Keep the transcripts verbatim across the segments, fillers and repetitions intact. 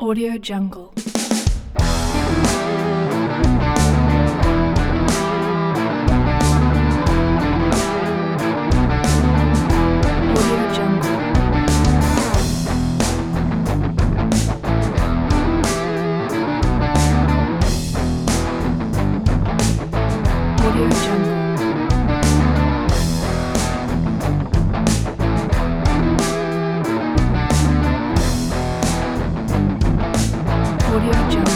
Audio Jungle. Audio Jungle. Audio Jungle. Audio Jungle.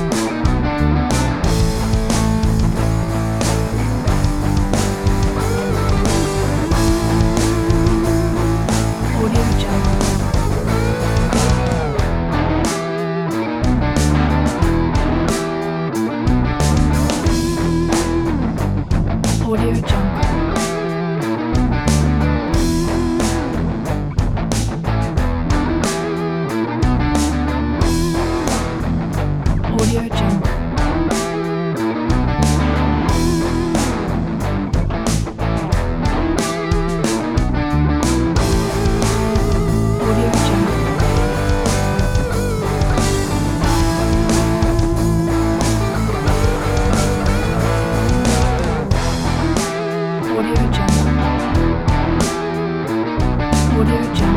Audio Jungle. Audio Jungle. Audio Jungle. Audio Jungle. Audio Jungle. Audio Jungle.